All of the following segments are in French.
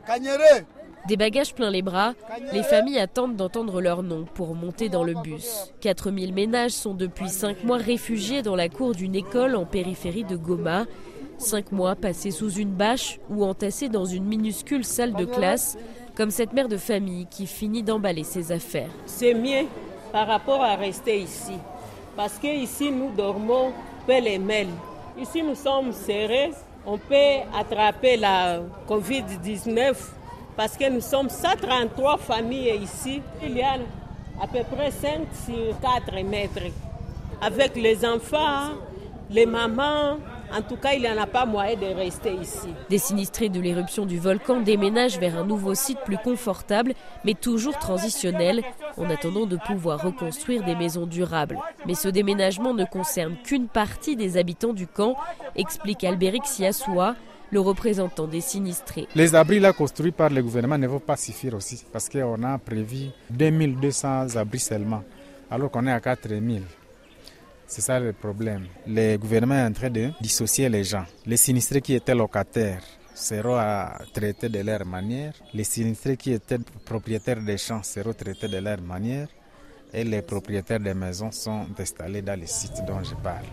Des bagages plein les bras, les familles attendent d'entendre leur nom pour monter dans le bus. 4000 ménages sont depuis 5 mois réfugiés dans la cour d'une école en périphérie de Goma. 5 mois passés sous une bâche ou entassés dans une minuscule salle de classe, comme cette mère de famille qui finit d'emballer ses affaires. C'est mieux par rapport à rester ici, parce qu'ici nous dormons pêle-mêle. Ici nous sommes serrés, on peut attraper la Covid-19 parce que nous sommes 133 familles ici. Il y a à peu près 5 sur 4 mètres. Avec les enfants, les mamans, en tout cas, il n'y en a pas moyen de rester ici. Des sinistrés de l'éruption du volcan déménagent vers un nouveau site plus confortable, mais toujours transitionnel, en attendant de pouvoir reconstruire des maisons durables. Mais ce déménagement ne concerne qu'une partie des habitants du camp, explique Albéric Siassoua, le représentant des sinistrés. Les abris là construits par le gouvernement ne vont pas suffire aussi, parce qu'on a prévu 2200 abris seulement, alors qu'on est à 4000. C'est ça le problème. Le gouvernement est en train de dissocier les gens. Les sinistrés qui étaient locataires seront traités de leur manière. Les sinistrés qui étaient propriétaires des champs seront traités de leur manière. Et les propriétaires des maisons sont installés dans les sites dont je parle.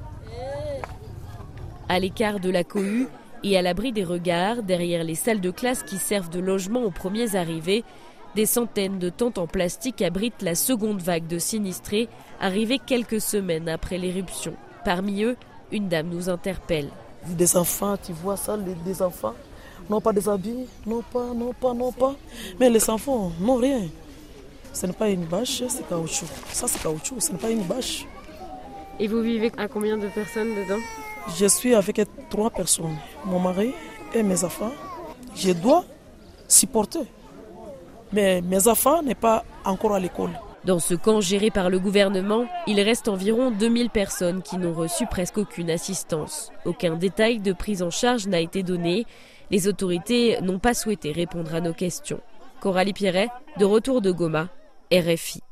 À l'écart de la cohue et à l'abri des regards, derrière les salles de classe qui servent de logement aux premiers arrivés, des centaines de tentes en plastique abritent la seconde vague de sinistrés, arrivée quelques semaines après l'éruption. Parmi eux, une dame nous interpelle. Des enfants, tu vois ça, des enfants n'ont pas des habits, non pas. Mais les enfants n'ont rien. Ce n'est pas une bâche, c'est caoutchouc. Ça, c'est caoutchouc, ce n'est pas une bâche. Et vous vivez à combien de personnes dedans? Je suis avec 3 personnes, mon mari et mes enfants. Je dois supporter. Mais mes enfants n'est pas encore à l'école. Dans ce camp géré par le gouvernement, il reste environ 2000 personnes qui n'ont reçu presque aucune assistance. Aucun détail de prise en charge n'a été donné. Les autorités n'ont pas souhaité répondre à nos questions. Coralie Pierret, de retour de Goma, RFI.